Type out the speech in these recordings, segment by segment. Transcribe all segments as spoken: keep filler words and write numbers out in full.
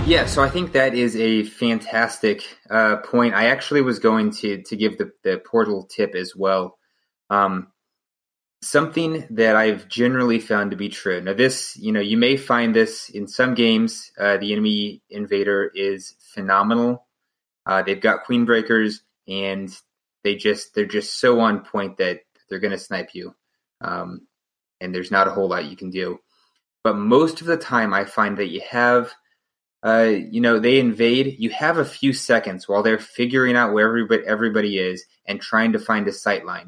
Yeah, so I think that is a fantastic uh, point. I actually was going to to give the, the portal tip as well. Um, something that I've generally found to be true. Now, this, you know, you may find this in some games. Uh, the enemy invader is phenomenal. Uh, they've got queen breakers, and they just they're just so on point that they're going to snipe you, um, and there's not a whole lot you can do. But most of the time, I find that you have, uh, you know, they invade. You have a few seconds while they're figuring out where everybody everybody is and trying to find a sight line.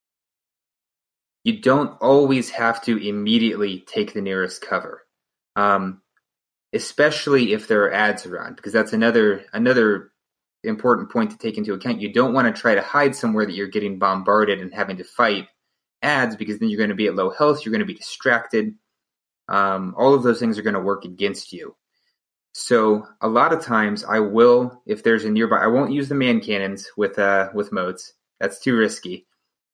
You don't always have to immediately take the nearest cover, um, especially if there are ads around, because that's another another important point to take into account. You don't want to try to hide somewhere that you're getting bombarded and having to fight ads, because then you're going to be at low health, you're going to be distracted. Um, all of those things are going to work against you. So a lot of times I will, if there's a nearby, I won't use the man cannons with uh, with moats. That's too risky.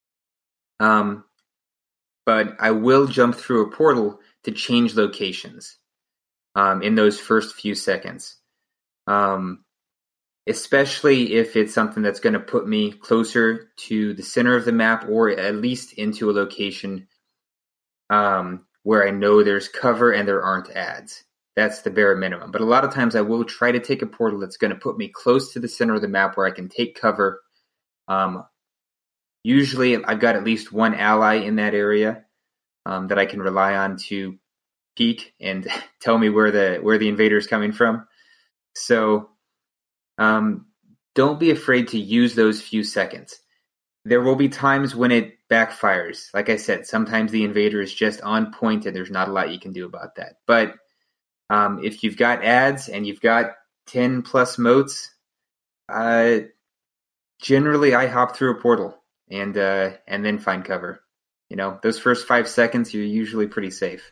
Um, but I will jump through a portal to change locations um, in those first few seconds. Um, especially if it's something that's going to put me closer to the center of the map, or at least into a location um, where I know there's cover and there aren't ads. That's the bare minimum. But a lot of times I will try to take a portal that's going to put me close to the center of the map where I can take cover. Um, usually I've got at least one ally in that area um, that I can rely on to peek and tell me where the where the invader is coming from. So Um, don't be afraid to use those few seconds. There will be times when it backfires. Like I said, sometimes the invader is just on point and there's not a lot you can do about that. But um, if you've got ads and you've got ten plus moats, uh, generally I hop through a portal and uh, and then find cover. You know, those first five seconds, you're usually pretty safe.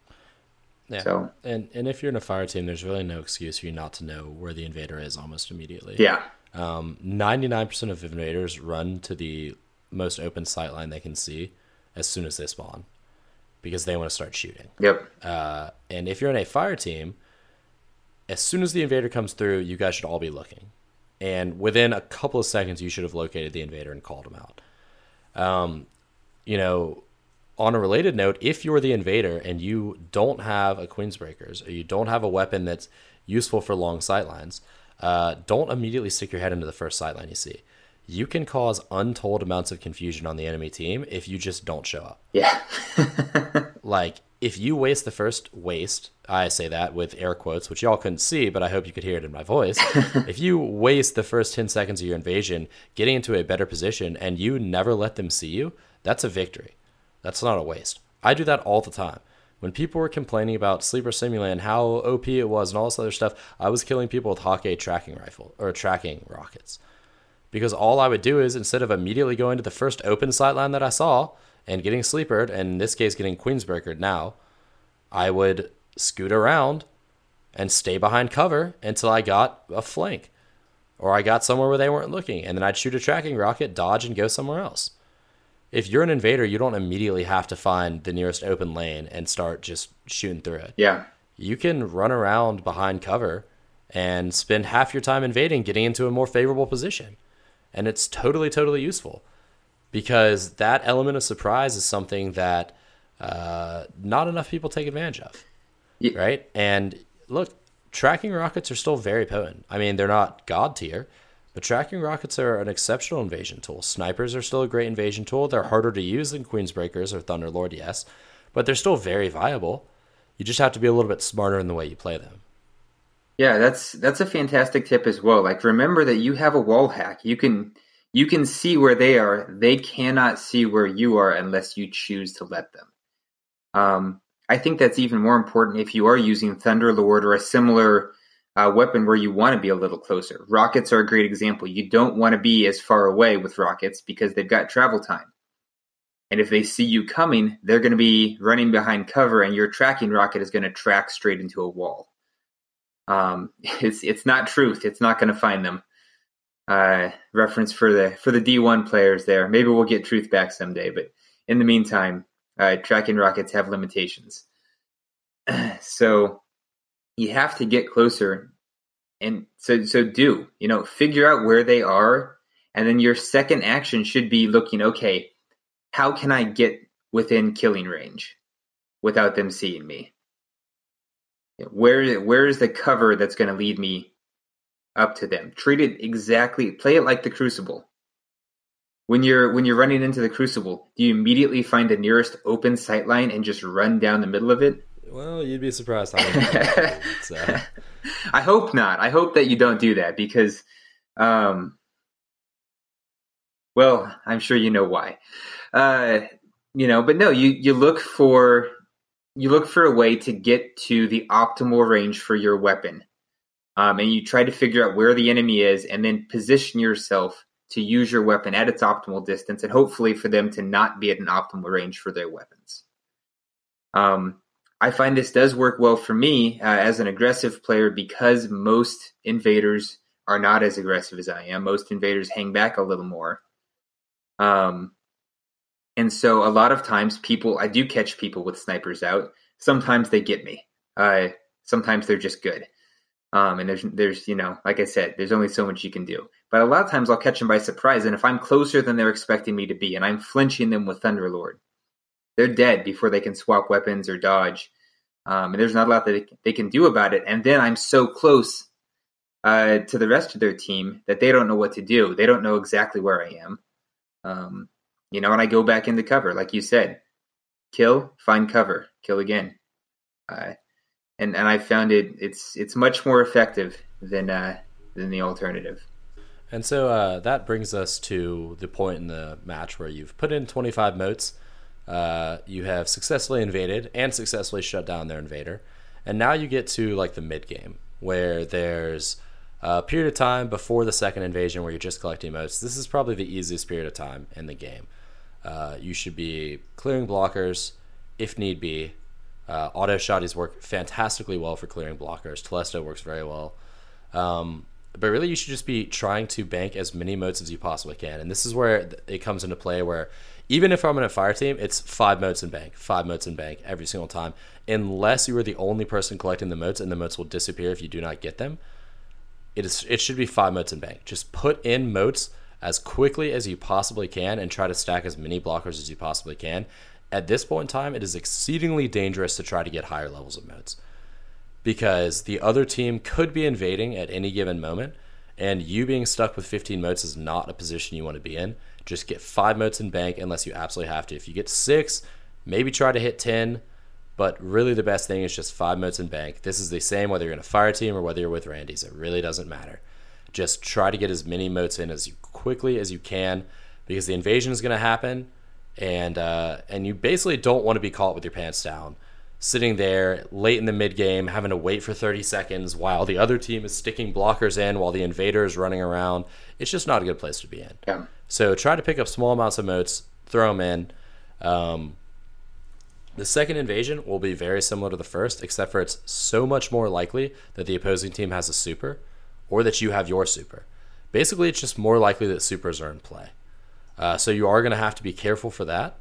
Yeah. So, and and if you're in a fire team, there's really no excuse for you not to know where the invader is almost immediately. yeah. Um, ninety-nine percent of invaders run to the most open sight line they can see as soon as they spawn, because they want to start shooting. Yep. Uh, and if you're in a fire team, as soon as the invader comes through, you guys should all be looking. And within a couple of seconds, you should have located the invader and called him out. Um, you know, on a related note, if you're the invader and you don't have a Queensbreakers, or you don't have a weapon that's useful for long sightlines, uh, don't immediately stick your head into the first sightline you see. You can cause untold amounts of confusion on the enemy team if you just don't show up. Yeah. Like, if you waste the first waste, I say that with air quotes, which y'all couldn't see, but I hope you could hear it in my voice. If you waste the first ten seconds of your invasion getting into a better position and you never let them see you, that's a victory. That's not a waste. I do that all the time. When people were complaining about Sleeper Simulant and how O P it was and all this other stuff, I was killing people with Hawk-A tracking rifle or tracking rockets. Because all I would do is, instead of immediately going to the first open sightline that I saw and getting sleepered, and in this case getting Queensbreakered now, I would scoot around and stay behind cover until I got a flank. Or I got somewhere where they weren't looking, and then I'd shoot a tracking rocket, dodge, and go somewhere else. If you're an invader, you don't immediately have to find the nearest open lane and start just shooting through it. Yeah. You can run around behind cover and spend half your time invading, getting into a more favorable position. And it's totally, totally useful, because that element of surprise is something that uh, not enough people take advantage of, Yeah. right? And look, tracking rockets are still very potent. I mean, they're not god tier, but tracking rockets are an exceptional invasion tool. Snipers are still a great invasion tool. They're harder to use than Queensbreakers or Thunderlord, yes, but they're still very viable. You just have to be a little bit smarter in the way you play them. Yeah, that's that's a fantastic tip as well. Like, remember that you have a wall hack. You can you can see where they are. They cannot see where you are unless you choose to let them. Um, I think that's even more important if you are using Thunderlord or a similar uh, weapon where you want to be a little closer. Rockets are a great example. You don't want to be as far away with rockets because they've got travel time. And if they see you coming, they're going to be running behind cover, and your tracking rocket is going to track straight into a wall. Um, it's it's not truth. It's not going to find them. Uh, reference for the for the D one players there. Maybe we'll get truth back someday, but in the meantime, uh, tracking rockets have limitations. So you have to get closer and so so do, you know, figure out where they are, and then your second action should be looking, okay, how can I get within killing range without them seeing me? Where where is the cover that's going to lead me up to them? Treat it exactly, play it like the Crucible. When you're when you're running into the Crucible, do you immediately find the nearest open sight line and just run down the middle of it? Well, you'd be surprised how many so. I hope not. I hope that you don't do that because, um, well, I'm sure you know why. Uh, you know, but no, you, you look for you look for a way to get to the optimal range for your weapon, um, and you try to figure out where the enemy is, and then position yourself to use your weapon at its optimal distance, and hopefully for them to not be at an optimal range for their weapons. Um. I find this does work well for me uh, as an aggressive player because most invaders are not as aggressive as I am. Most invaders hang back a little more. Um, and so a lot of times people, I do catch people with snipers out. Sometimes they get me. Uh, sometimes they're just good. Um, and there's, there's, you know, like I said, there's only so much you can do. But a lot of times I'll catch them by surprise. And if I'm closer than they're expecting me to be, and I'm flinching them with Thunderlord, they're dead before they can swap weapons or dodge. Um, and there's not a lot that they can do about it. And then I'm so close uh, to the rest of their team that they don't know what to do. They don't know exactly where I am. Um, you know, and I go back into cover, like you said. Kill, find cover, kill again. Uh, and and I found it it's it's much more effective than uh, than the alternative. And so uh, that brings us to the point in the match where you've put in twenty-five motes. Uh, you have successfully invaded and successfully shut down their invader. And now you get to like the mid game where there's a period of time before the second invasion where you're just collecting motes. This is probably the easiest period of time in the game. Uh, you should be clearing blockers if need be. Uh, auto shotties work fantastically well for clearing blockers. Telesto works very well. Um, but really you should just be trying to bank as many motes as you possibly can. And this is where it comes into play where even if I'm in a fire team, it's five motes in bank, five motes in bank every single time, unless you are the only person collecting the motes, and the motes will disappear if you do not get them. It is. It should be five motes in bank. Just put in motes as quickly as you possibly can and try to stack as many blockers as you possibly can. At this point in time, it is exceedingly dangerous to try to get higher levels of motes because the other team could be invading at any given moment, and you being stuck with fifteen motes is not a position you want to be in. Just get five motes in bank unless you absolutely have to. If you get six, maybe try to hit ten, but really the best thing is just five motes in bank. This is the same whether you're in a fire team or whether you're with Randy's. It really doesn't matter. Just try to get as many motes in as quickly as you can because the invasion is going to happen, and uh, and you basically don't want to be caught with your pants down, sitting there late in the mid game having to wait for thirty seconds while the other team is sticking blockers in while the invader is running around. It's just not a good place to be in. Yeah. So try to pick up small amounts of motes, throw them in. Um, the second invasion will be very similar to the first, except for it's so much more likely that the opposing team has a super or that you have your super. Basically, it's just more likely that supers are in play. Uh, so you are going to have to be careful for that.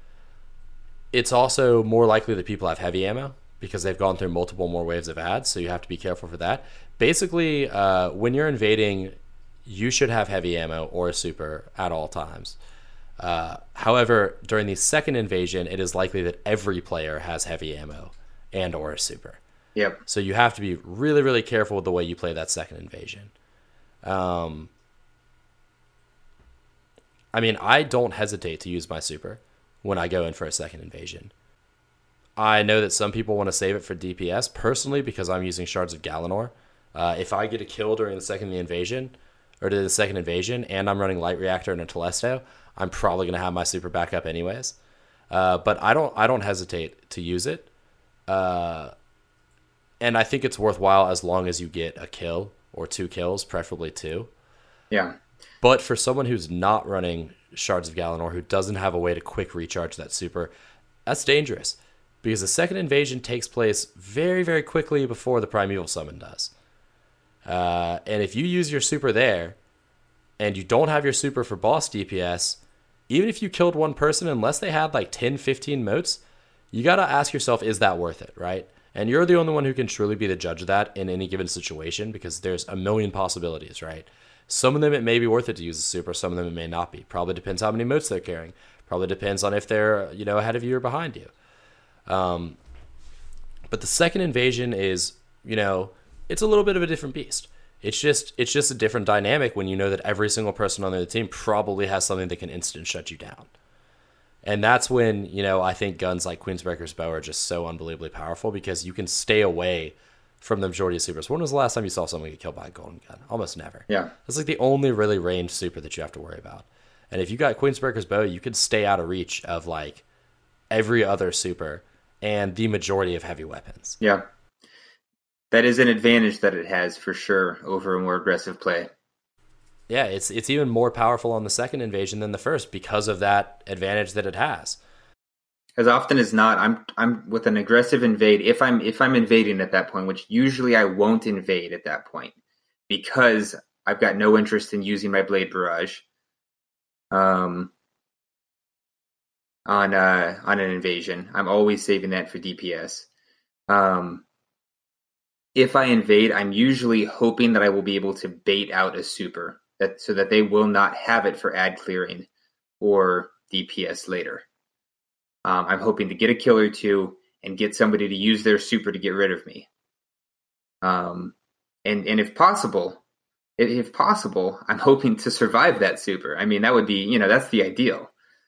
It's also more likely that people have heavy ammo because they've gone through multiple more waves of ads, so you have to be careful for that. Basically, uh, when you're invading, you should have heavy ammo or a super at all times. Uh, however, during the second invasion, it is likely that every player has heavy ammo and or a super. Yep. So you have to be really, really careful with the way you play that second invasion. Um, I mean, I don't hesitate to use my super when I go in for a second invasion. I know that some people want to save it for D P S. Personally, because I'm using Shards of Galanor, uh, if I get a kill during the second invasion, or to the second invasion, and I'm running Light Reactor and a Telesto, I'm probably going to have my super back up anyways. Uh, but I don't I don't hesitate to use it. Uh, and I think it's worthwhile as long as you get a kill or two kills, preferably two. Yeah. But for someone who's not running Shards of Galanor, who doesn't have a way to quick recharge that super, that's dangerous. Because the second invasion takes place very, very quickly before the Primeval Summon does. Uh, and if you use your super there, and you don't have your super for boss D P S, even if you killed one person, unless they had like ten, fifteen motes, you got to ask yourself, is that worth it, right? And you're the only one who can truly be the judge of that in any given situation, because there's a million possibilities, right? Some of them it may be worth it to use a super, some of them it may not be. Probably depends how many motes they're carrying. Probably depends on if they're, you know, ahead of you or behind you. Um, but the second invasion is, you know, it's a little bit of a different beast. It's just it's just a different dynamic when you know that every single person on the team probably has something that can instant shut you down. And that's when, you know, I think guns like Queensbreaker's Bow are just so unbelievably powerful, because you can stay away from the majority of supers. When was the last time you saw someone get killed by a golden gun? Almost never. Yeah. It's like the only really ranged super that you have to worry about. And if you got Queensbreaker's Bow, you could stay out of reach of like every other super and the majority of heavy weapons. Yeah. That is an advantage that it has for sure over a more aggressive play. Yeah, it's it's even more powerful on the second invasion than the first because of that advantage that it has. As often as not, I'm I'm with an aggressive invade. If I'm if I'm invading at that point, which usually I won't invade at that point, because I've got no interest in using my Blade Barrage um, on uh, on an invasion. I'm always saving that for D P S. Um, if I invade, I'm usually hoping that I will be able to bait out a super, that so that they will not have it for ad clearing or D P S later. Um, I'm hoping to get a kill or two and get somebody to use their super to get rid of me. Um, and and if possible, if, if possible, I'm hoping to survive that super. I mean, that would be, you know, that's the ideal.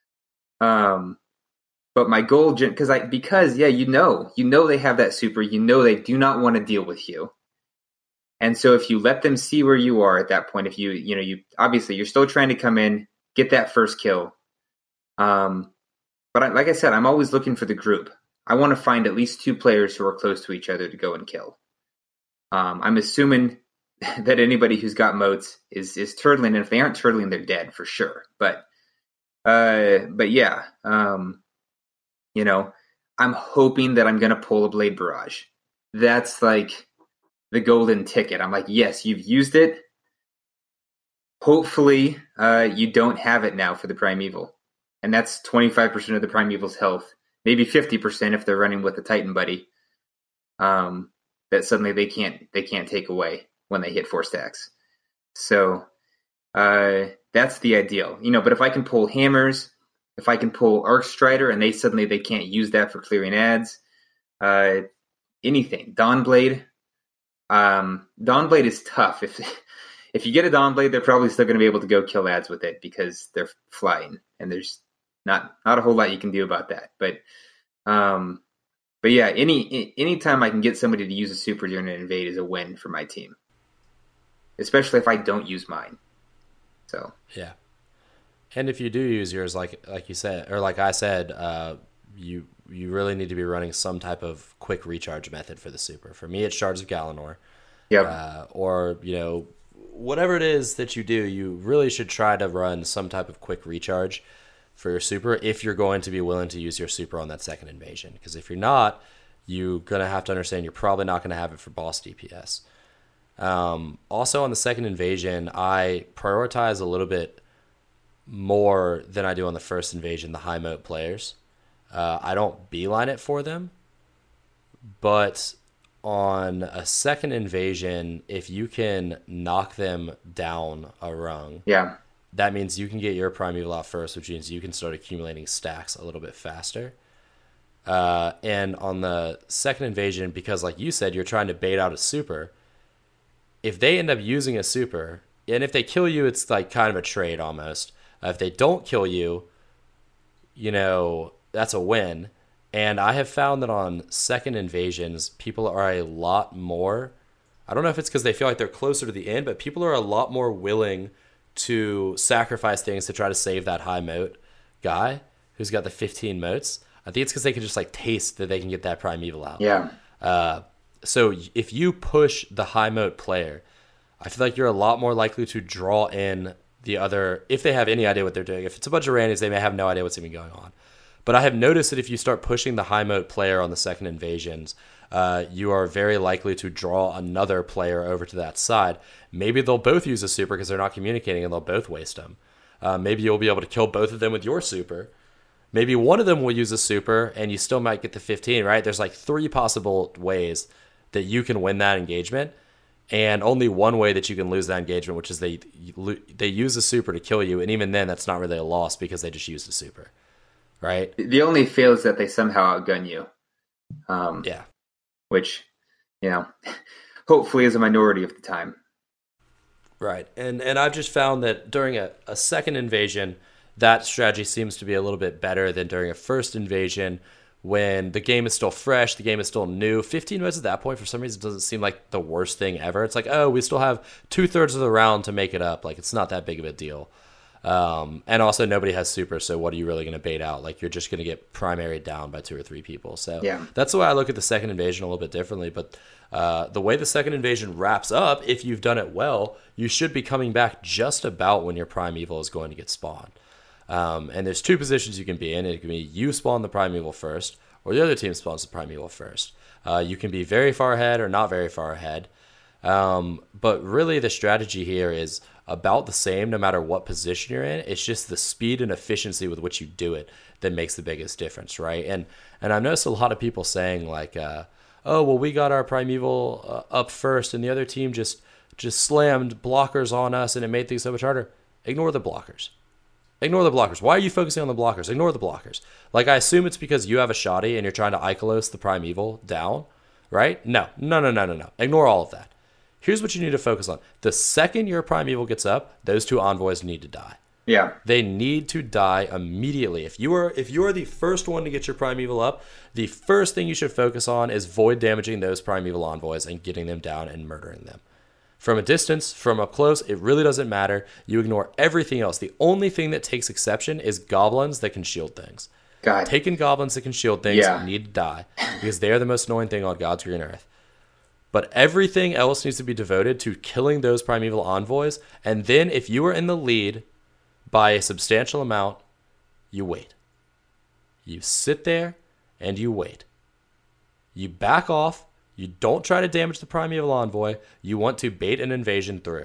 Um, but my goal, because I because yeah, you know, you know they have that super. You know they do not want to deal with you. And so if you let them see where you are at that point, if you you know you obviously you're still trying to come in, get that first kill. Um. But I, like I said, I'm always looking for the group. I want to find at least two players who are close to each other to go and kill. Um, I'm assuming that anybody who's got motes is is turtling, and if they aren't turtling, they're dead for sure. But, uh, but yeah, um, you know, I'm hoping that I'm going to pull a Blade Barrage. That's like the golden ticket. I'm like, yes, you've used it. Hopefully, uh, you don't have it now for the Primeval. And that's twenty-five percent of the Primeval's health, maybe fifty percent if they're running with a Titan buddy. Um, that suddenly they can't they can't take away when they hit four stacks. So uh, that's the ideal, you know. But if I can pull hammers, if I can pull Arc Strider, and they suddenly they can't use that for clearing ads, uh, anything Dawnblade. Um, Dawnblade is tough. If if you get a Dawnblade, they're probably still going to be able to go kill ads with it because they're flying, and there's Not not a whole lot you can do about that, but um, but yeah, any any time I can get somebody to use a super during an invade is a win for my team, especially if I don't use mine. So yeah, and if you do use yours, like like you said, or like I said, uh, you you really need to be running some type of quick recharge method for the super. For me, it's Shards of Galanor. Yeah, uh, or you know whatever it is that you do, you really should try to run some type of quick recharge for your super if you're going to be willing to use your super on that second invasion. Because if you're not, you're going to have to understand you're probably not going to have it for boss D P S. Um, also on the second invasion, I prioritize a little bit more than I do on the first invasion, the high moat players. Uh, I don't beeline it for them, but on a second invasion, if you can knock them down a rung, yeah, that means you can get your Primeval out first, which means you can start accumulating stacks a little bit faster. Uh, and on the second invasion, because like you said, you're trying to bait out a super, if they end up using a super, and if they kill you, it's like kind of a trade almost. Uh, if they don't kill you, you know, that's a win. And I have found that on second invasions, people are a lot more, I don't know if it's because they feel like they're closer to the end, but people are a lot more willing to sacrifice things to try to save that high moat guy who's got the fifteen moats. I think it's because they can just like taste that they can get that Primeval out. Yeah. Uh, so if you push the high moat player, I feel like you're a lot more likely to draw in the other, if they have any idea what they're doing. If it's a bunch of randies, they may have no idea what's even going on. But I have noticed that if you start pushing the high moat player on the second invasions, uh, you are very likely to draw another player over to that side. Maybe they'll both use a super because they're not communicating and they'll both waste them. Uh, maybe you'll be able to kill both of them with your super. maybe one of them will use a super and you still might get the fifteen, right? There's like three possible ways that you can win that engagement, and only one way that you can lose that engagement, which is they they use a super to kill you, and even then that's not really a loss because they just used a super, right? The only fail is that they somehow outgun you. Um, yeah. Which, you know, hopefully is a minority of the time. Right. And and I've just found that during a, a second invasion, that strategy seems to be a little bit better than during a first invasion when the game is still fresh, the game is still new. fifteen minutes at that point, for some reason, doesn't seem like the worst thing ever. It's like, oh, we still have two-thirds of the round to make it up. Like, it's not that big of a deal. Um, and also, nobody has super, so what are you really going to bait out? Like, you're just going to get primary down by two or three people. So yeah. That's the way I look at the second invasion a little bit differently. But uh, the way the second invasion wraps up, if you've done it well, you should be coming back just about when your primeval is going to get spawned. Um, and there's two positions you can be in. It can be you spawn the primeval first, or the other team spawns the primeval first. Uh, you can be very far ahead or not very far ahead. Um, but really the strategy here is about the same no matter what position you're in. It's just the speed and efficiency with which you do it that makes the biggest difference, right? And and I've noticed a lot of people saying like, uh, oh, well, we got our primeval uh, up first and the other team just just slammed blockers on us and it made things so much harder. Ignore the blockers. Ignore the blockers. Why are you focusing on the blockers? Ignore the blockers. Like, I assume it's because you have a shoddy and you're trying to Ikelos the primeval down, right? No, no, no, no, no, no. Ignore all of that. Here's what you need to focus on. The second your primeval gets up, those two envoys need to die. Yeah. They need to die immediately. If you are if you are the first one to get your primeval up, the first thing you should focus on is void damaging those primeval envoys and getting them down and murdering them. From a distance, from up close, it really doesn't matter. You ignore everything else. The only thing that takes exception is goblins that can shield things. God. Taken goblins that can shield things Yeah. need to die because they are the most annoying thing on God's green earth. But everything else needs to be devoted to killing those primeval envoys. And then if you are in the lead by a substantial amount, you wait. You sit there and you wait. You back off. You don't try to damage the primeval envoy. You want to bait an invasion through.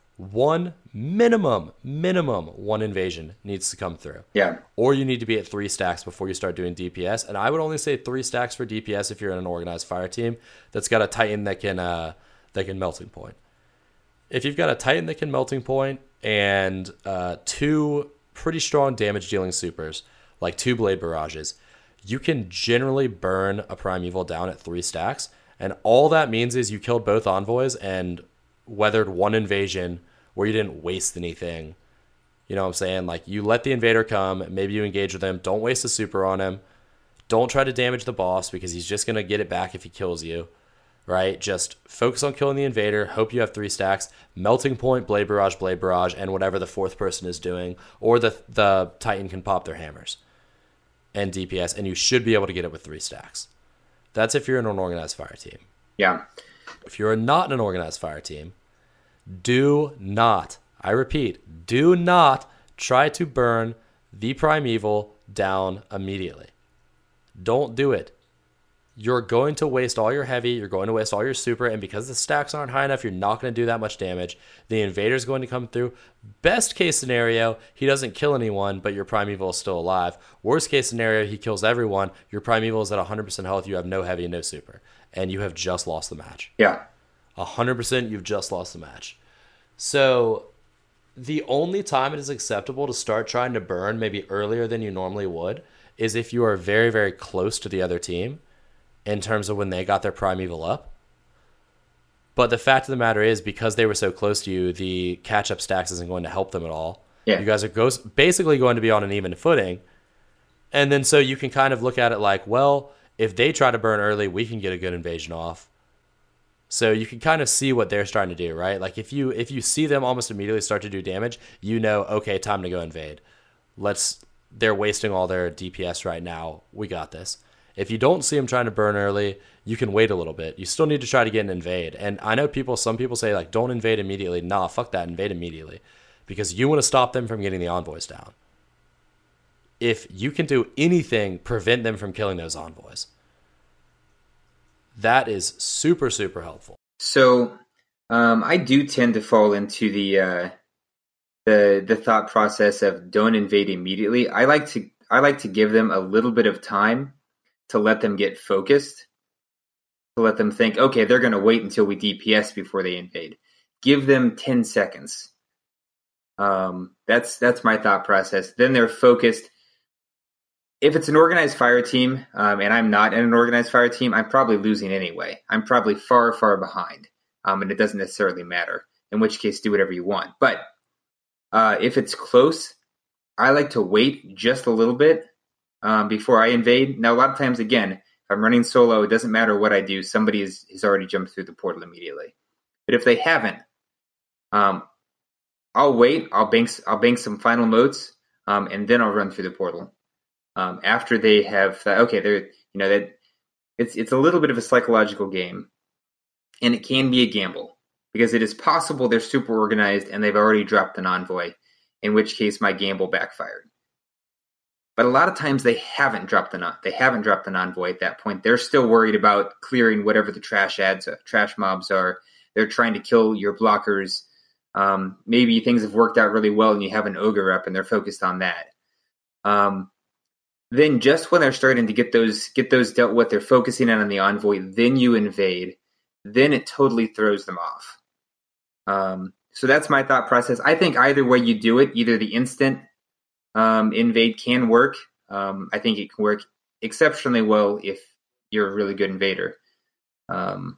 One minimum, minimum one invasion needs to come through. Yeah. Or you need to be at three stacks before you start doing D P S. And I would only say three stacks for D P S if you're in an organized fire team that's got a Titan that can uh, that can melting point. If you've got a Titan that can melting point and uh, two pretty strong damage dealing supers, like two blade barrages, you can generally burn a primeval down at three stacks. And all that means is you killed both envoys and weathered one invasion where you didn't waste anything. You know what I'm saying? Like, you let the invader come, maybe you engage with him, don't waste a super on him, don't try to damage the boss because he's just going to get it back if he kills you, right? Just focus on killing the invader, hope you have three stacks, melting point, blade barrage, blade barrage, and whatever the fourth person is doing, or the, the Titan can pop their hammers and D P S, and you should be able to get it with three stacks. That's if you're in an organized fire team. Yeah. If you're not in an organized fire team, do not, I repeat, do not try to burn the primeval down immediately. Don't do it. You're going to waste all your heavy, you're going to waste all your super, and because the stacks aren't high enough, you're not going to do that much damage. The invader's going to come through. Best case scenario, he doesn't kill anyone, but your primeval is still alive. Worst case scenario, he kills everyone. Your primeval is at one hundred percent health, you have no heavy and no super, and you have just lost the match. Yeah. one hundred percent you've just lost the match. So the only time it is acceptable to start trying to burn maybe earlier than you normally would is if you are very, very close to the other team in terms of when they got their primeval up. But the fact of the matter is, because they were so close to you, the catch-up stacks isn't going to help them at all. Yeah. You guys are go- basically going to be on an even footing. And then so you can kind of look at it like, well, if they try to burn early, we can get a good invasion off. So you can kind of see what they're trying to do, right? Like if you if you see them almost immediately start to do damage, you know, okay, time to go invade. Let's they're wasting all their D P S right now. We got this. If you don't see them trying to burn early, you can wait a little bit. You still need to try to get an invade. And I know people, some people say like, don't invade immediately. Nah, fuck that, invade immediately. Because you want to stop them from getting the envoys down. If you can do anything, prevent them from killing those envoys. That is super, super helpful. So um, I do tend to fall into the uh, the the thought process of don't invade immediately. I like to I like to give them a little bit of time to let them get focused, to let them think, okay, they're going to wait until we D P S before they invade. Give them ten seconds. Um, that's that's my thought process. Then they're focused. If it's an organized fire team, um, and I'm not in an organized fire team, I'm probably losing anyway. I'm probably far, far behind, um, and it doesn't necessarily matter, in which case do whatever you want. But uh, if it's close, I like to wait just a little bit um, before I invade. Now, a lot of times, again, if I'm running solo, it doesn't matter what I do. Somebody has, has already jumped through the portal immediately. But if they haven't, um, I'll wait. I'll bank. I'll bank some final motes, um, and then I'll run through the portal. Um, after they have, uh, okay, they're you know that it's it's a little bit of a psychological game, and it can be a gamble because it is possible they're super organized and they've already dropped an envoy, in which case my gamble backfired. But a lot of times they haven't dropped an they haven't dropped an envoy at that point. They're still worried about clearing whatever the trash ads, uh, trash mobs are. They're trying to kill your blockers. Um, maybe things have worked out really well and you have an ogre up and they're focused on that. Um, then just when they're starting to get those get those dealt with, they're focusing in on the envoy, then you invade. Then it totally throws them off. Um, so that's my thought process. I think either way you do it, either the instant um, invade can work. Um, I think it can work exceptionally well if you're a really good invader. Um,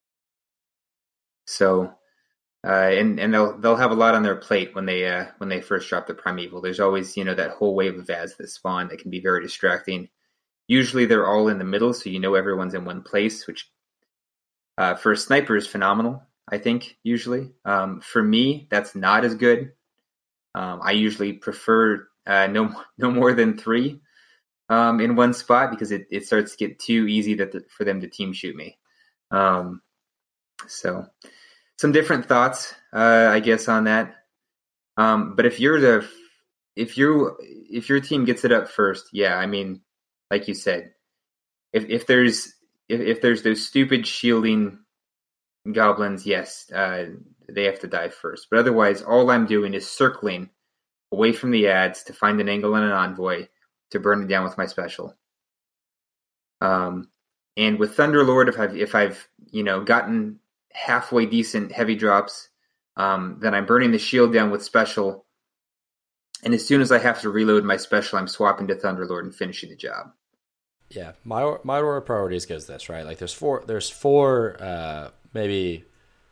so, uh, and and they'll they'll have a lot on their plate when they uh, when they first drop the Primeval. There's always you know that whole wave of ads that spawn that can be very distracting. Usually they're all in the middle, so you know everyone's in one place, which uh, for a sniper is phenomenal. I think usually um, for me that's not as good. Um, I usually prefer uh, no no more than three um, in one spot because it, it starts to get too easy that the, for them to team shoot me. Um, so some different thoughts, uh, I guess, on that. Um, but if you're the if you if your team gets it up first, yeah, I mean, like you said, if if there's if, if there's those stupid shielding goblins, yes, uh, they have to die first. But otherwise, all I'm doing is circling away from the ads to find an angle and an envoy to burn it down with my special. Um, and with Thunderlord, if I've if I've you know gotten halfway decent heavy drops, um, then I'm burning the shield down with special. And as soon as I have to reload my special, I'm swapping to Thunderlord and finishing the job. Yeah, my my order of priorities goes this, right? Like there's four there's four uh, maybe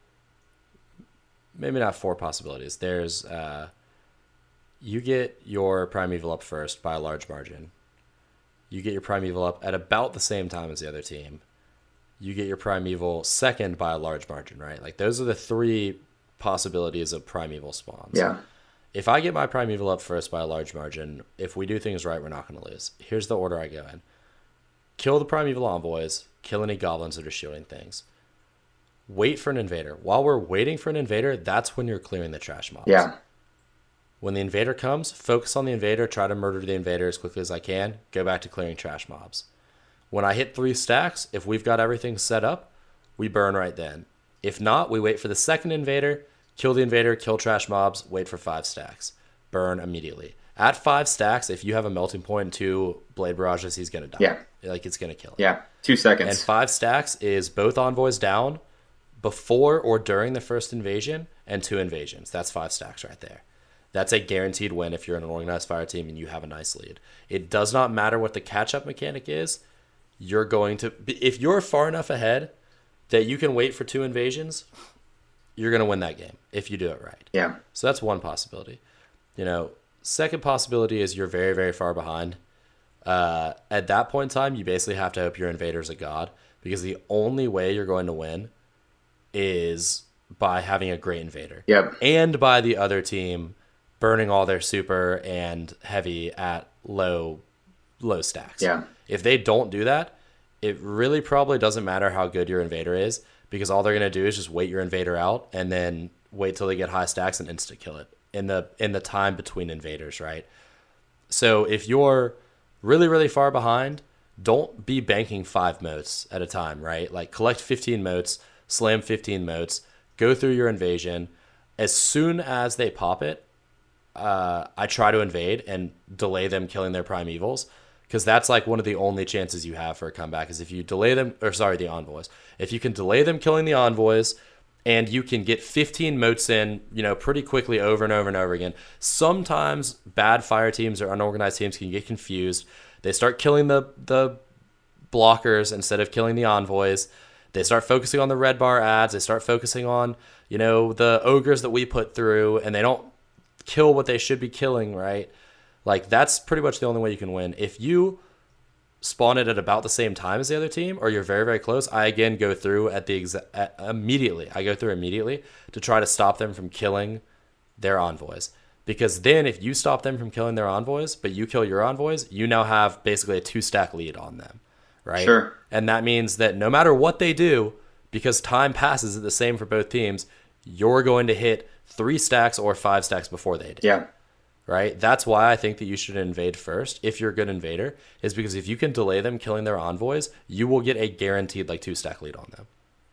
maybe not four possibilities. There's uh, you get your Primeval up first by a large margin. You get your Primeval up at about the same time as the other team. You get your Primeval second by a large margin, right? Like those are the three possibilities of Primeval spawns. Yeah. If I get my Primeval up first by a large margin, if we do things right, we're not going to lose. Here's the order I go in. Kill the Primeval envoys, kill any goblins that are shielding things. Wait for an invader. While we're waiting for an invader, that's when you're clearing the trash mobs. Yeah. When the invader comes, focus on the invader, try to murder the invader as quickly as I can, go back to clearing trash mobs. When I hit three stacks, if we've got everything set up, we burn right then. If not, we wait for the second invader, kill the invader, kill trash mobs, wait for five stacks. Burn immediately. At five stacks, if you have a melting point and two blade barrages, he's going to die. Yeah. Like, it's going to kill him. Yeah, two seconds. And five stacks is both envoys down before or during the first invasion and two invasions. That's five stacks right there. That's a guaranteed win if you're in an organized fire team and you have a nice lead. It does not matter what the catch-up mechanic is. You're going to... If you're far enough ahead that you can wait for two invasions, you're going to win that game if you do it right. Yeah. So that's one possibility. You know, second possibility is you're very, very far behind. Uh, at that point in time, you basically have to hope your invader's a god, because the only way you're going to win is by having a great invader. Yep. And by the other team burning all their super and heavy at low low stacks. Yeah. If they don't do that, it really probably doesn't matter how good your invader is, because all they're going to do is just wait your invader out and then wait till they get high stacks and insta kill it in the in the time between invaders, right? So if you're really, really far behind, don't be banking five motes at a time, right? Like collect fifteen motes, slam fifteen motes, go through your invasion. As soon as they pop it, uh, I try to invade and delay them killing their primeval, because that's like one of the only chances you have for a comeback is if you delay them, or sorry, the envoys. If you can delay them killing the envoys, and you can get fifteen motes in, you know, pretty quickly over and over and over again. Sometimes bad fire teams or unorganized teams can get confused. They start killing the the blockers instead of killing the envoys. They start focusing on the red bar ads. They start focusing on, you know, the ogres that we put through, and they don't kill what they should be killing, right? Like, that's pretty much the only way you can win. If you spawn it at about the same time as the other team, or you're very, very close, I again go through at the exa- at, immediately. I go through immediately to try to stop them from killing their envoys. Because then if you stop them from killing their envoys, but you kill your envoys, you now have basically a two-stack lead on them, right? Sure. And that means that no matter what they do, because time passes the same for both teams, you're going to hit three stacks or five stacks before they do. Yeah. Right? That's why I think that you should invade first, if you're a good invader, is because if you can delay them killing their envoys, you will get a guaranteed like two stack lead on them.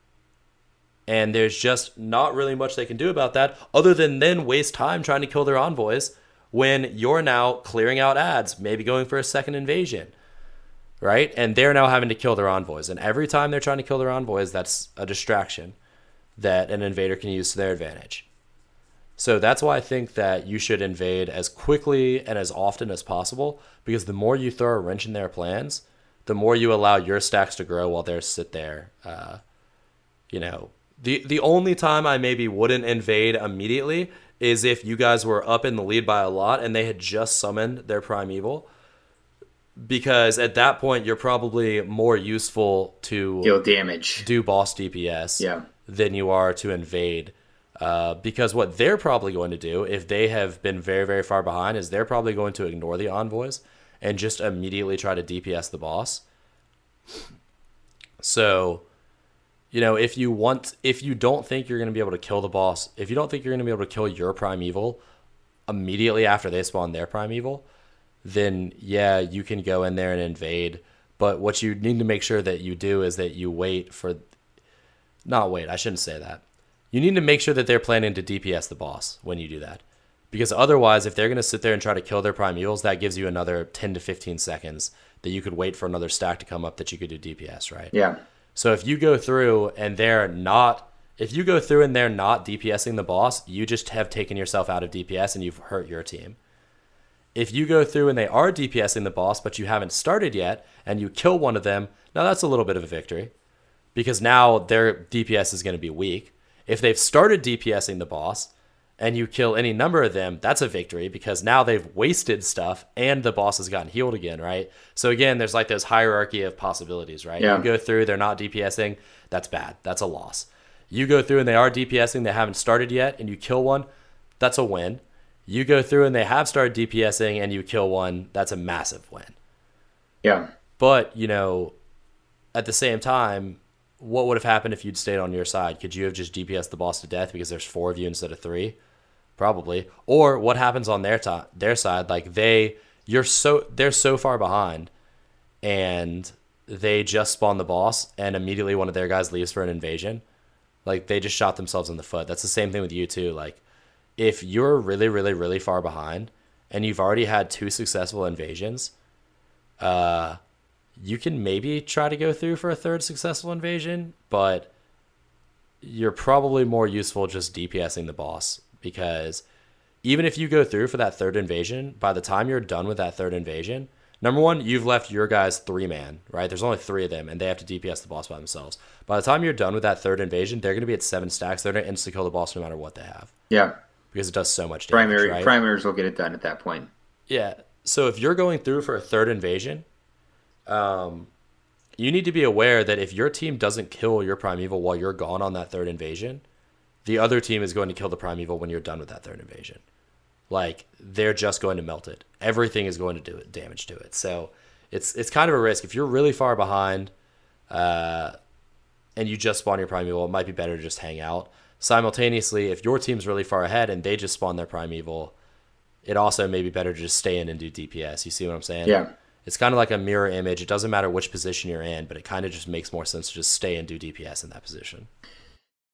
And there's just not really much they can do about that other than then waste time trying to kill their envoys when you're now clearing out ads, maybe going for a second invasion, right? And they're now having to kill their envoys. And every time they're trying to kill their envoys, that's a distraction that an invader can use to their advantage. So that's why I think that you should invade as quickly and as often as possible, because the more you throw a wrench in their plans, the more you allow your stacks to grow while they sit there. Uh, you know, the the only time I maybe wouldn't invade immediately is if you guys were up in the lead by a lot and they had just summoned their primeval, because at that point you're probably more useful to deal damage, do boss D P S, yeah, than you are to invade. Uh, because what they're probably going to do, if they have been very, very far behind, is they're probably going to ignore the envoys and just immediately try to D P S the boss. So, you know, if you want, if you don't think you're going to be able to kill the boss, if you don't think you're going to be able to kill your primeval immediately after they spawn their primeval, then yeah, you can go in there and invade. But what you need to make sure that you do is that you wait for, not wait, I shouldn't say that. You need to make sure that they're planning to D P S the boss when you do that. Because otherwise, if they're going to sit there and try to kill their primevals, that gives you another ten to fifteen seconds that you could wait for another stack to come up that you could do D P S, right? Yeah. So if you go through and they're not, if you go through and they're not DPSing the boss, you just have taken yourself out of D P S and you've hurt your team. If you go through and they are DPSing the boss, but you haven't started yet, and you kill one of them, now that's a little bit of a victory. Because now their D P S is going to be weak. If they've started DPSing the boss and you kill any number of them, that's a victory because now they've wasted stuff and the boss has gotten healed again, right? So again, there's like this hierarchy of possibilities, right? Yeah. You go through, they're not DPSing, that's bad. That's a loss. You go through and they are DPSing, they haven't started yet, and you kill one, that's a win. You go through and they have started DPSing and you kill one, that's a massive win. Yeah. But, you know, at the same time, what would have happened if you'd stayed on your side? Could you have just D P S'd the boss to death because there's four of you instead of three? Probably. Or what happens on their to- their side? Like they, you're so they're so far behind, and they just spawn the boss, and immediately one of their guys leaves for an invasion. Like they just shot themselves in the foot. That's the same thing with you too. Like if you're really, really, really far behind, and you've already had two successful invasions, uh. you can maybe try to go through for a third successful invasion, but you're probably more useful just DPSing the boss, because even if you go through for that third invasion, by the time you're done with that third invasion, number one, you've left your guys three man, right? There's only three of them and they have to D P S the boss by themselves. By the time you're done with that third invasion, they're going to be at seven stacks. They're going to instantly kill the boss no matter what they have. Yeah. Because it does so much damage, Primary, right? Primaries will get it done at that point. Yeah. So if you're going through for a third invasion, Um, you need to be aware that if your team doesn't kill your primeval while you're gone on that third invasion, the other team is going to kill the primeval when you're done with that third invasion. Like they're just going to melt it. Everything is going to do it, damage to it. So it's it's kind of a risk. If you're really far behind, uh, and you just spawn your primeval, it might be better to just hang out. Simultaneously, if your team's really far ahead and they just spawn their primeval, it also may be better to just stay in and do D P S. You see what I'm saying? Yeah. It's kind of like a mirror image. It doesn't matter which position you're in, but it kind of just makes more sense to just stay and do D P S in that position.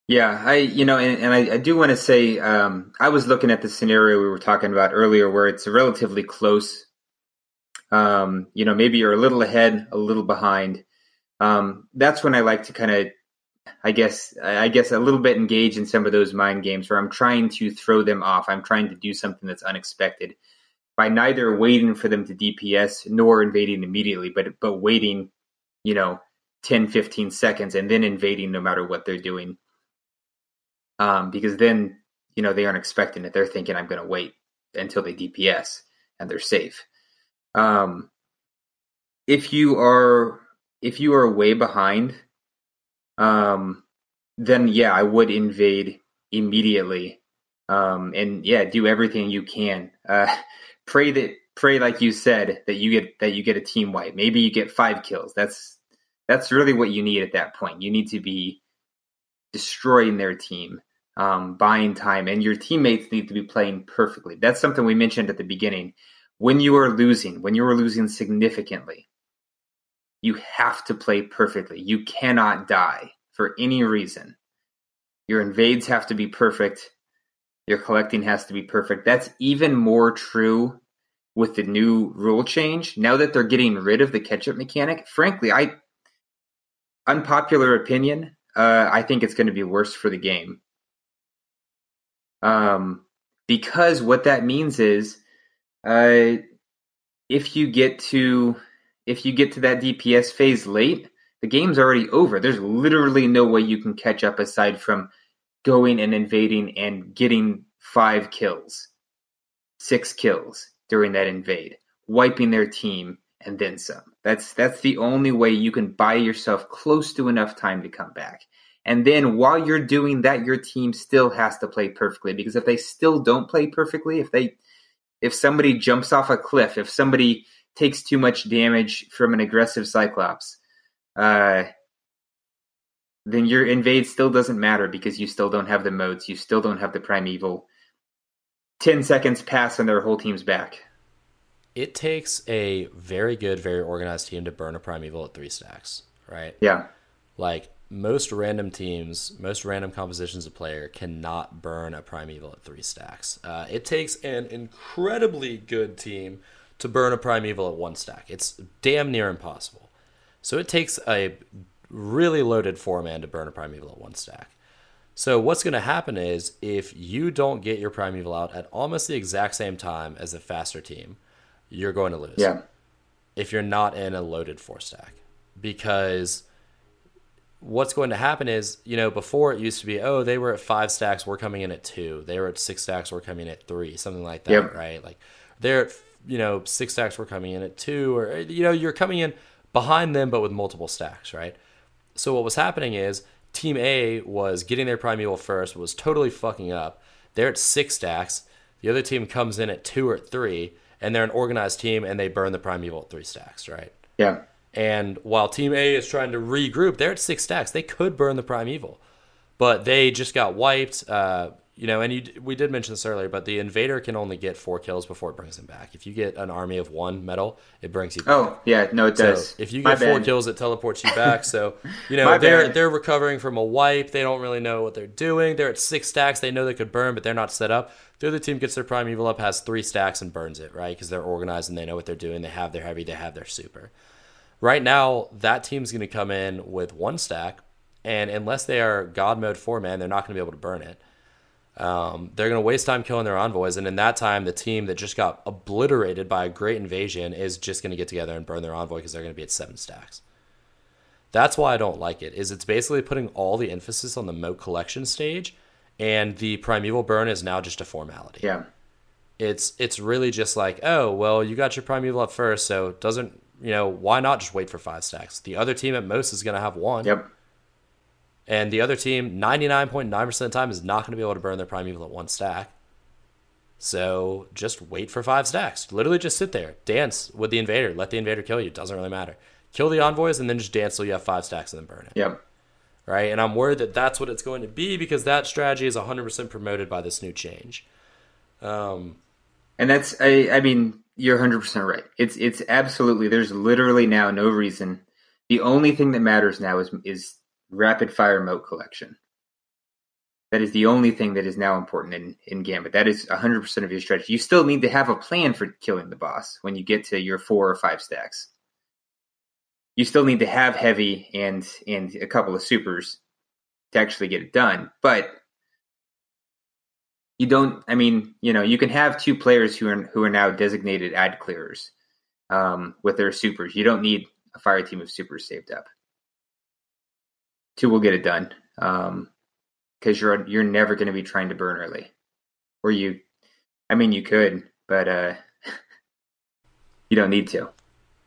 Yeah, I you know, and, and I, I do want to say um, I was looking at the scenario we were talking about earlier, where it's relatively close. Um, you know, maybe you're a little ahead, a little behind. Um, that's when I like to kind of, I guess, I guess a little bit engage in some of those mind games where I'm trying to throw them off. I'm trying to do something that's unexpected by neither waiting for them to D P S nor invading immediately, but but waiting, you know, ten, fifteen seconds and then invading no matter what they're doing. Um, because then, you know, they aren't expecting it. They're thinking I'm going to wait until they D P S and they're safe. Um, if you are if you are way behind, um, then yeah, I would invade immediately. Um, and yeah, do everything you can. Uh, pray that pray like you said that you get that you get a team wipe. Maybe you get five kills. That's that's really what you need at that point. You need to be destroying their team, um, buying time, and your teammates need to be playing perfectly. That's something we mentioned at the beginning. When you are losing, when you are losing significantly, you have to play perfectly. You cannot die for any reason. Your invades have to be perfect. Your collecting has to be perfect. That's even more true with the new rule change. Now that they're getting rid of the catch-up mechanic, frankly, I unpopular opinion, uh, I think it's going to be worse for the game. Um, because what that means is, uh, if you get to if you get to that D P S phase late, the game's already over. There's literally no way you can catch up aside from going and invading and getting five kills, six kills during that invade, wiping their team, and then some. That's that's the only way you can buy yourself close to enough time to come back. And then while you're doing that, your team still has to play perfectly, because if they still don't play perfectly, if they if somebody jumps off a cliff, if somebody takes too much damage from an aggressive Cyclops, uh, then your invade still doesn't matter because you still don't have the modes. You still don't have the Primeval. Ten seconds pass and their whole team's back. It takes a very good, very organized team to burn a Primeval at three stacks, right? Yeah. Like, most random teams, most random compositions of player cannot burn a Primeval at three stacks. Uh, it takes an incredibly good team to burn a Primeval at one stack. It's damn near impossible. So it takes a really loaded four-man to burn a Primeval at one stack. So what's going to happen is, if you don't get your Primeval out at almost the exact same time as the faster team, you're going to lose. Yeah. If you're not in a loaded four stack. Because what's going to happen is, you know, before it used to be, oh, they were at five stacks, we're coming in at two. They were at six stacks, we're coming in at three, something like that, yep. right? Like, they're at, you know, six stacks, we're coming in at two, or, you know, you're coming in behind them, but with multiple stacks, right? So what was happening is, Team A was getting their Primeval first, was totally fucking up. They're at six stacks. The other team comes in at two or at three, and they're an organized team, and they burn the Primeval at three stacks, right? Yeah. And while Team A is trying to regroup, they're at six stacks. They could burn the Primeval, but they just got wiped. Uh, you know, and you, we did mention this earlier, but the Invader can only get four kills before it brings him back. If you get an army of one metal, it brings you back. Oh, yeah, no, it does. So if you get My four bad. kills, it teleports you back. So, you know, My they're bad. they're recovering from a wipe. They don't really know what they're doing. They're at six stacks. They know they could burn, but they're not set up. The other team gets their Primeval up, has three stacks, and burns it, right? Because they're organized and they know what they're doing. They have their heavy. They have their super. Right now, that team's going to come in with one stack, and unless they are God mode four-man, they're not going to be able to burn it. Um, they're going to waste time killing their envoys, and in that time, the team that just got obliterated by a great invasion is just going to get together and burn their envoy because they're going to be at seven stacks. That's why I don't like it, is it's basically putting all the emphasis on the moat collection stage, and the Primeval burn is now just a formality. Yeah. It's it's really just like, oh, well, you got your Primeval up first, so it doesn't, you know, why not just wait for five stacks? The other team at most is going to have one. Yep. And the other team, ninety-nine point nine percent of the time, is not going to be able to burn their Primeval at one stack. So just wait for five stacks. Literally just sit there. Dance with the Invader. Let the Invader kill you. It doesn't really matter. Kill the envoys and then just dance till you have five stacks and then burn it. Yep. Right? And I'm worried that that's what it's going to be, because that strategy is one hundred percent promoted by this new change. Um, and that's, I, I mean, you're one hundred percent right. It's it's absolutely, there's literally now no reason. The only thing that matters now is is rapid fire moat collection. That is the only thing that is now important in, in Gambit. That is one hundred percent of your strategy. You still need to have a plan for killing the boss when you get to your four or five stacks. You still need to have heavy and and a couple of supers to actually get it done. But you don't, I mean, you know, you can have two players who are who are now designated ad clearers um, with their supers. You don't need a fire team of supers saved up. Two will get it done. Um, because you're you're never going to be trying to burn early. Or you, I mean, you could, but uh, you don't need to.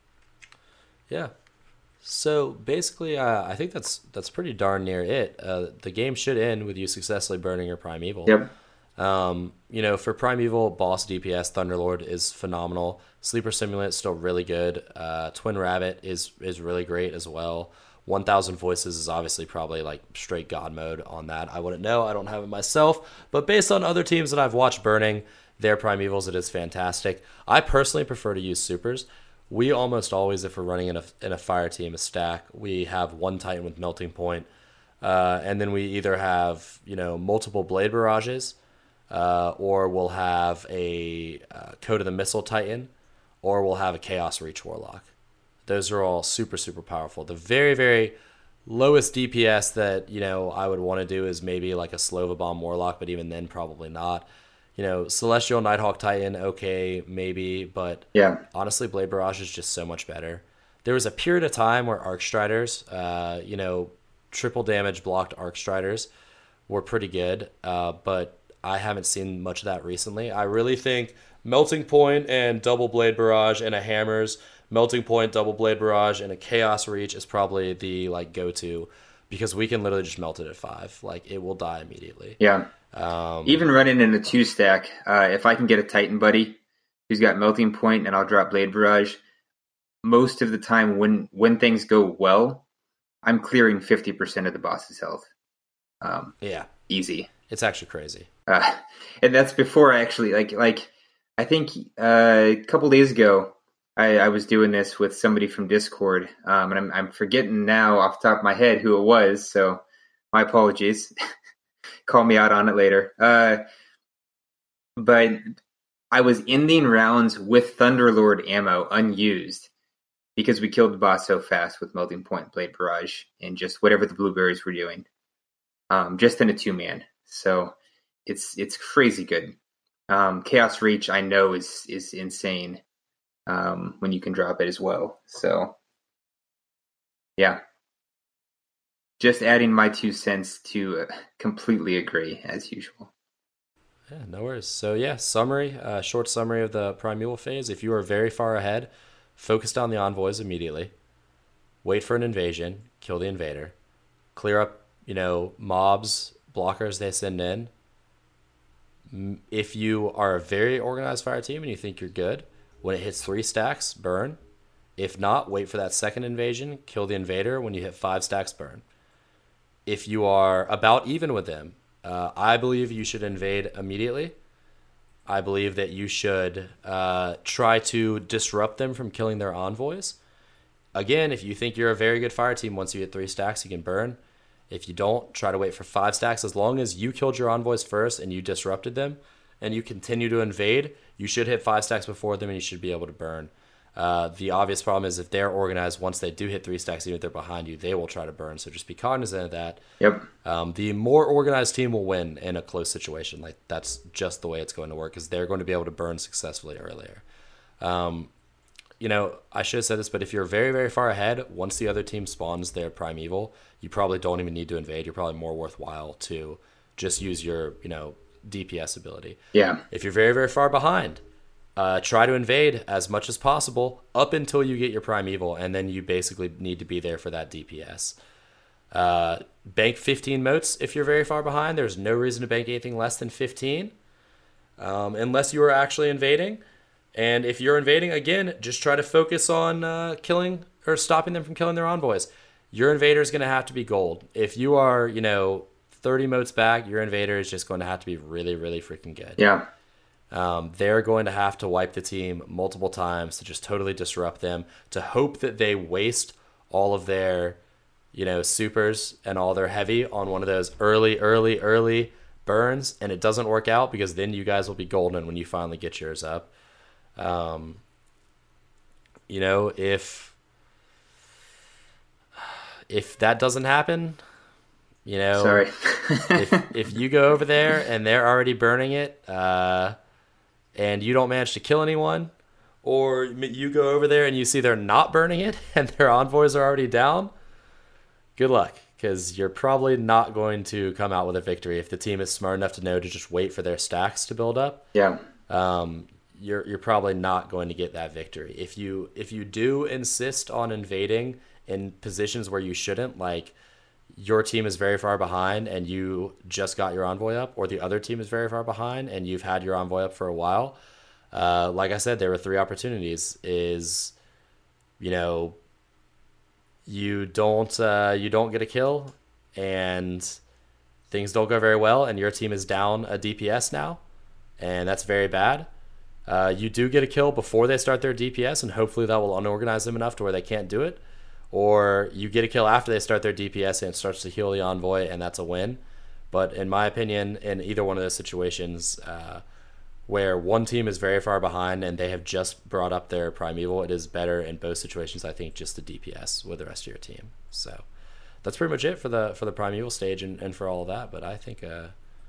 Yeah. So basically, uh, I think that's that's pretty darn near it. Uh, the game should end with you successfully burning your Primeval. Yep. Um, you know, for Primeval, boss D P S, Thunderlord is phenomenal. Sleeper Simulant is still really good. Uh, Twin Rabbit is is really great as well. one thousand Voices is obviously probably like straight God mode on that. I wouldn't know. I don't have it myself. But based on other teams that I've watched burning their Primevals, it is fantastic. I personally prefer to use supers. We almost always, if we're running in a, in a fire team, a stack, we have one Titan with Melting Point. Uh, and then we either have, you know, multiple Blade Barrages, uh, or we'll have a uh, Code of the Missile Titan, or we'll have a Chaos Reach Warlock. Those are all super, super powerful. The very, very lowest D P S that, you know, I would want to do is maybe like a Slova Bomb Warlock, but even then probably not. You know, Celestial Nighthawk Titan, okay, maybe, but yeah. Honestly, Blade Barrage is just so much better. There was a period of time where Arcstriders, uh, you know, triple damage blocked Arcstriders were pretty good, uh, but I haven't seen much of that recently. I really think Melting Point and Double Blade Barrage and a Hammers, Melting Point, Double Blade Barrage, and a Chaos Reach is probably the like go-to, because we can literally just melt it at five. Like, it will die immediately. Yeah. Um, Even running in a two stack, uh, if I can get a Titan buddy who's got Melting Point and I'll drop Blade Barrage, most of the time when when things go well, I'm clearing fifty percent of the boss's health. Um, yeah. Easy. It's actually crazy. Uh, and that's before I actually, like, like I think uh, a couple days ago, I, I was doing this with somebody from Discord, um, and I'm, I'm forgetting now off the top of my head who it was, so my apologies. Call me out on it later. Uh, but I was ending rounds with Thunderlord ammo unused because we killed the boss so fast with Melting Point, Blade Barrage, and just whatever the blueberries were doing, um, just in a two-man. So it's it's crazy good. Um, Chaos Reach, I know, is is insane um, when you can drop it as well. So, yeah. Just adding my two cents to uh, completely agree, as usual. Yeah, no worries. So, yeah, summary, uh, short summary of the Primeval phase. If you are very far ahead, focus on the envoys immediately. Wait for an invasion. Kill the invader. Clear up, you know, mobs, blockers they send in. If you are a very organized fire team and you think you're good, when it hits three stacks, burn. If not, wait for that second invasion. Kill the invader. When you hit five stacks, burn. If you are about even with them, uh, I believe you should invade immediately. I believe that you should uh, try to disrupt them from killing their envoys. Again, if you think you're a very good fire team, once you hit three stacks, you can burn. If you don't, try to wait for five stacks. As long as you killed your envoys first and you disrupted them and you continue to invade, you should hit five stacks before them and you should be able to burn. Uh, the obvious problem is if they're organized, once they do hit three stacks, even if they're behind you, they will try to burn. So just be cognizant of that. Yep. Um, the more organized team will win in a close situation. Like, that's just the way it's going to work, because they're going to be able to burn successfully earlier. Um, you know, I should have said this, but if you're very, very far ahead, once the other team spawns their Primeval, you probably don't even need to invade. You're probably more worthwhile to just use your, you know, D P S ability. Yeah. If you're very, very far behind, uh, try to invade as much as possible up until you get your Primeval, and then you basically need to be there for that D P S. Uh, bank fifteen motes if you're very far behind. There's no reason to bank anything less than fifteen, um, unless you are actually invading. And if you're invading, again, just try to focus on uh, killing or stopping them from killing their envoys. Your invader is going to have to be gold. If you are, you know, thirty motes back, your invader is just going to have to be really, really freaking good. Yeah. Um, they're going to have to wipe the team multiple times to just totally disrupt them, to hope that they waste all of their you know, supers and all their heavy on one of those early, early, early burns, and it doesn't work out, because then you guys will be golden when you finally get yours up. Um, you know, if if that doesn't happen, you know, sorry, if if you go over there and they're already burning it, uh, and you don't manage to kill anyone, or you go over there and you see they're not burning it and their envoys are already down, good luck, because you're probably not going to come out with a victory if the team is smart enough to know to just wait for their stacks to build up. Yeah. Um, you're you're probably not going to get that victory. If you if you do insist on invading in positions where you shouldn't, like your team is very far behind and you just got your envoy up, or the other team is very far behind and you've had your envoy up for a while, uh, like I said, there were three opportunities. Is, you know, you don't uh, you don't get a kill and things don't go very well, and your team is down a D P S now, and that's very bad. Uh, you do get a kill before they start their D P S, and hopefully that will unorganize them enough to where they can't do it. Or you get a kill after they start their D P S and it starts to heal the envoy, and that's a win. But in my opinion, in either one of those situations, uh, where one team is very far behind and they have just brought up their primeval, it is better in both situations, I think, just to D P S with the rest of your team. So that's pretty much it for the for the primeval stage and, and for all of that. But I think uh,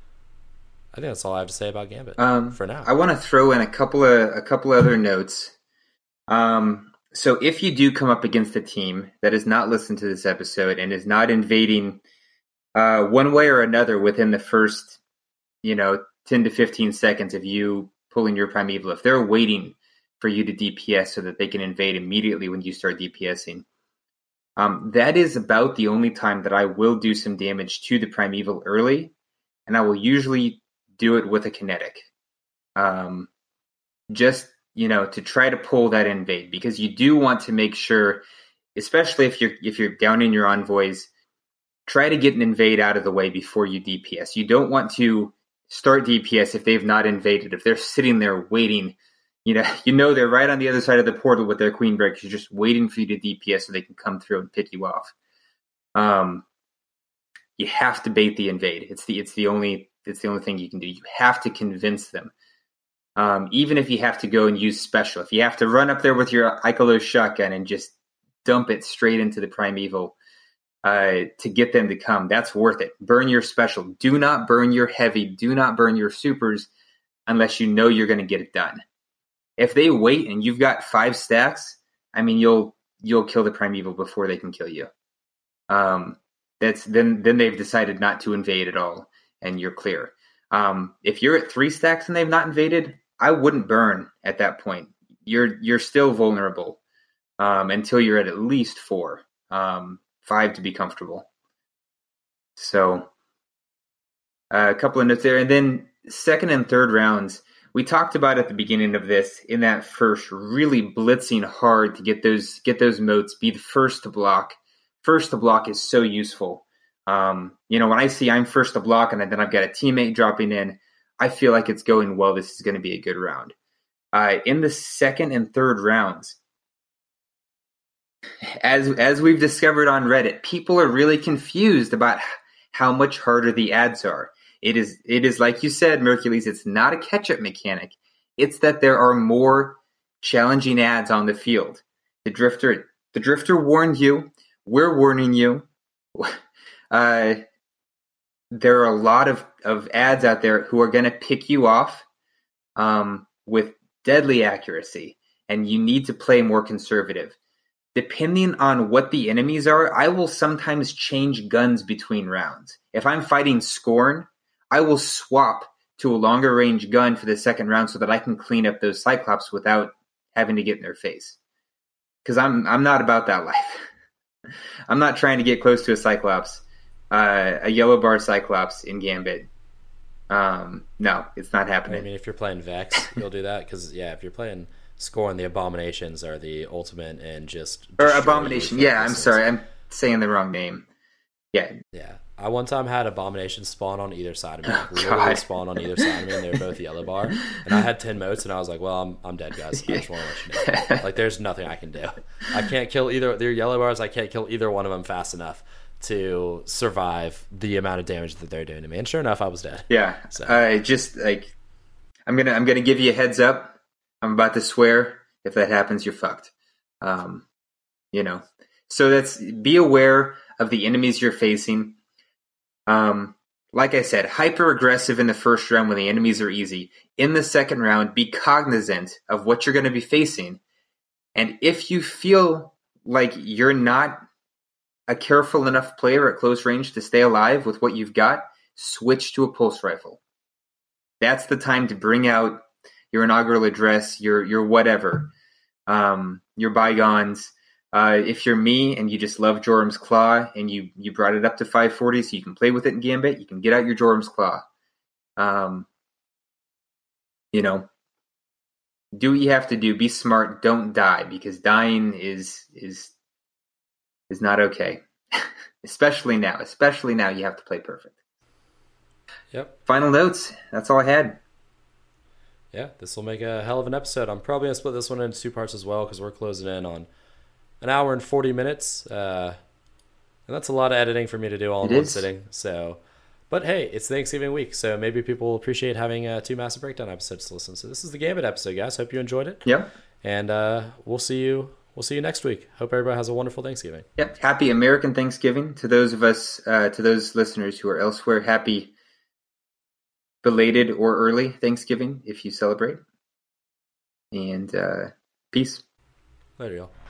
I think that's all I have to say about Gambit um, for now. I want to throw in a couple of a couple other notes. Um, so if you do come up against a team that has not listened to this episode and is not invading uh, one way or another within the first, you know, ten to fifteen seconds of you pulling your primeval, if they're waiting for you to D P S so that they can invade immediately when you start DPSing, um, that is about the only time that I will do some damage to the primeval early, and I will usually do it with a kinetic. Um, just, you know, to try to pull that invade, because you do want to make sure, especially if you're if you're down in your envoys, try to get an invade out of the way before you D P S. You don't want to start D P S if they've not invaded. If they're sitting there waiting, you know, you know they're right on the other side of the portal with their queen breakers, just waiting for you to D P S so they can come through and pick you off. Um, you have to bait the invade. It's the it's the only it's the only thing you can do. You have to convince them. Um, even if you have to go and use special, if you have to run up there with your Ikelos shotgun and just dump it straight into the primeval uh, to get them to come, that's worth it. Burn your special. Do not burn your heavy. Do not burn your supers unless you know you're going to get it done. If they wait and you've got five stacks, I mean, you'll you'll kill the primeval before they can kill you. Um, that's then then they've decided not to invade at all, and you're clear. Um, if you're at three stacks and they've not invaded, I wouldn't burn at that point. You're you're still vulnerable um, until you're at at least four, um, five to be comfortable. So uh, a couple of notes there, and then second and third rounds. We talked about at the beginning of this, in that first, really blitzing hard to get those get those moats, be the first to block. First to block is so useful. Um, you know, when I see I'm first to block and then I've got a teammate dropping in, I feel like it's going well. This is going to be a good round. Uh, in the second and third rounds, as as we've discovered on Reddit, people are really confused about how much harder the ads are. It is, it is like you said, Mercules, it's not a catch-up mechanic. It's that there are more challenging ads on the field. The Drifter, the Drifter warned you. We're warning you. Uh, there are a lot of, of ads out there who are going to pick you off um, with deadly accuracy, and you need to play more conservative. Depending on what the enemies are, I will sometimes change guns between rounds. If I'm fighting Scorn, I will swap to a longer range gun for the second round so that I can clean up those Cyclops without having to get in their face. Because I'm I'm not about that life. I'm not trying to get close to a Cyclops, uh, a yellow bar Cyclops in Gambit. Um, no, it's not happening. I mean, if you're playing Vex, you'll do that. Because, yeah, if you're playing Scorn, the Abominations are the ultimate and just... Or Abomination, yeah, I'm sorry. I'm saying the wrong name. Yeah. Yeah. I one time had Abomination spawn on either side of me. Like, Oh, literally God. spawn on either side of me, and they were both yellow bar. And I had ten motes, and I was like, well, I'm I'm dead, guys. I just want to let you know. Like, there's nothing I can do. I can't kill either. They're yellow bars. I can't kill either one of them fast enough to survive the amount of damage that they're doing to me. And sure enough, I was dead. Yeah. So. I just, like, I'm going to I'm gonna give you a heads up. I'm about to swear. If that happens, you're fucked. Um, you know. So that's, be aware of the enemies you're facing. Um, like I said, hyper aggressive in the first round when the enemies are easy. In the second round, be cognizant of what you're going to be facing. And if you feel like you're not a careful enough player at close range to stay alive with what you've got, switch to a pulse rifle. That's the time to bring out your inaugural address, your your whatever, um, your bygones. Uh, if you're me and you just love Jorum's Claw and you, you brought it up to five forty so you can play with it in Gambit, you can get out your Jorum's Claw. Um, you know, do what you have to do. Be smart. Don't die, because dying is is is not okay. Especially now. Especially now you have to play perfect. Yep. Final notes. That's all I had. Yeah, this will make a hell of an episode. I'm probably going to split this one into two parts as well, because we're closing in on an hour and forty minutes, uh, and that's a lot of editing for me to do all in It one is. sitting. So, but hey, it's Thanksgiving week, so maybe people will appreciate having uh, two Massive Breakdown episodes to listen. So this is the Gambit episode, guys. Hope you enjoyed it. Yep. And uh, we'll see you. We'll see you next week. Hope everybody has a wonderful Thanksgiving. Yep. Happy American Thanksgiving to those of us, uh, to those listeners who are elsewhere. Happy belated or early Thanksgiving if you celebrate. And uh, peace. Later, y'all.